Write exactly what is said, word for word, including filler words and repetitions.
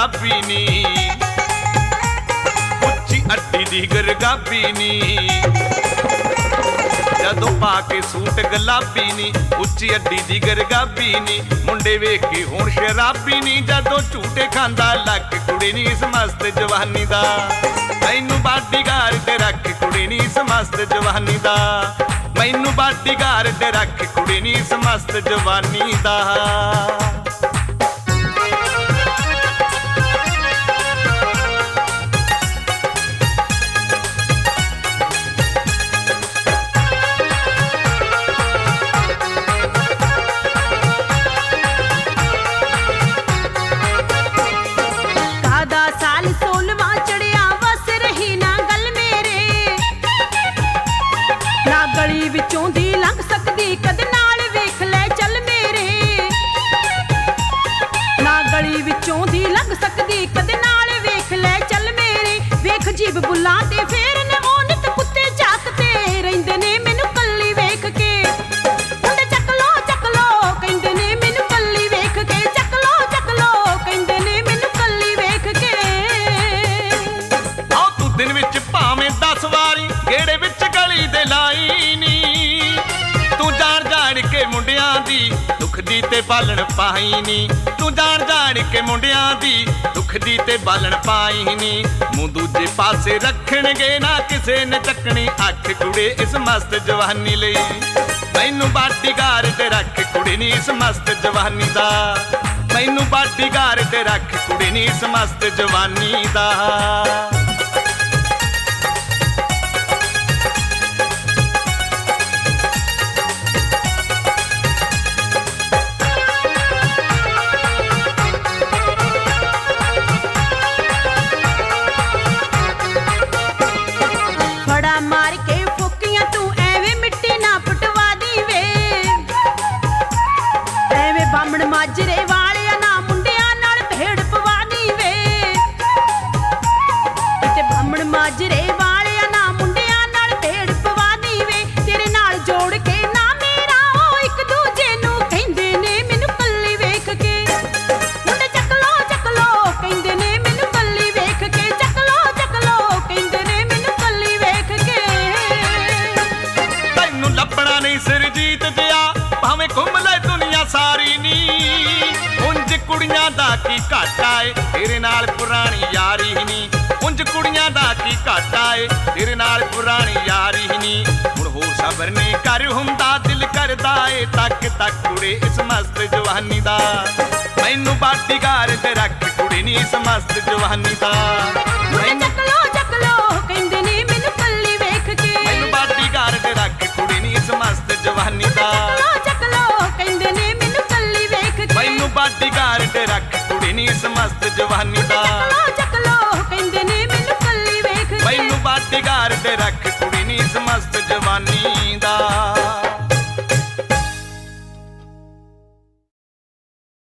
शराबी नी, उच्ची अड्डी दी गरगाबी नी, जदों पा के सूट गुलाबी नी, उच्ची अड्डी दी गरगाबी नी, मुंडे वेख के हुण शराबी नी, जदों झूटे खांदा लक कुड़ी नी इस मस्त जवानी दा, मैनू बाडीगार्ड ते रख कुड़ी नी इस मस्त जवानी दा, मैनू बाडीगार्ड ते रख कुड़ी नी इस मस्त जवानी दा। विचों दी लंघ सकदी कद नाल वेख ले चल मेरे, ना गली विचों दी लंघ सकदी कद नाल वेख ले चल मेरे, वेख जीब बुल्लां ते फेर ने ओ नित कुत्ते झाकते रहिंदे ने मैनू कल्ली वेख के, मुंडे चक लो चक लो कहिंदे ने मैनू कल्ली वेख के, चक लो चक लो कहिंदे ने मैनू कल्ली वेख के। आओ तू दिन विच भावें दस वारी गेड़े विच गली दे लाई नी, तू जान जान के मुंडियां दी दुख दी ते बालन पाई नी, तू जान जान के मुंडियां दी दुख दी ते बालन पाई नी, मूंह दूजे पासे रखणगे ना किसे ने चकनी अख कुड़े इस मस्त जवानी लई, मैनू बाडीगार्ड ते रख कुड़ी नी इस मस्त जवानी दा, मैनू बाडीगार्ड ते रख कुड़ी नी इस मस्त जवानी दा। मार के फुकियां तू एवें मिट्टी ना पटवा दी वे, एवें बामण माजरे वालिया ना मुंडियां नाल भेड़ पवा दी वे, ते बामण माजरे वालिया ना मुंडियां नाल भेड़ पवा दी वे, तेरे नाल जोड़ के ना मेरा ओ एक दूजे नू कहिंदे ने मैनू कल्ली वेख के, मुंडे चक लो चक लो कहिंदे ने मैनू कल्ली वेख के, चक लो चक लो कहिंदे ने मैनू कल्ली वेख के। तैनू लभना नहीं सरजीत जिया भावें घुम ले दुनिया सारी नी, उंज कुड़ियां दा की घाटा है तेरे नाल पुरानी यारी नी, उंज कुड़ियां दा की घाटा है तेरे नाल पुरानी यारी नी, हुण होर सबर नहीं कर हुंदा दिल करदा है तक तक कुड़े इस मस्त जवानी दा, मैनू बाडीगार्ड ते रख कुड़ी नी इस मस्त जवानी दा, चक लो चक लो कहिंदे ने मैनू कल्ली वेख के, मैनू बाडीगार्ड ते रख कुड़ी नी इस मस्त जवानी दा, चक लो कहिंदे ने मैनू कल्ली वेख के, मैनू बाडीगार्ड ते रख कुड़ी नी इस मस्त जवानी दा, चक लो कहिंदे ने मैनू कल्ली वेख के, मैनू बाडीगार्ड ते रख कुड़ी नी इस मस्त जवानी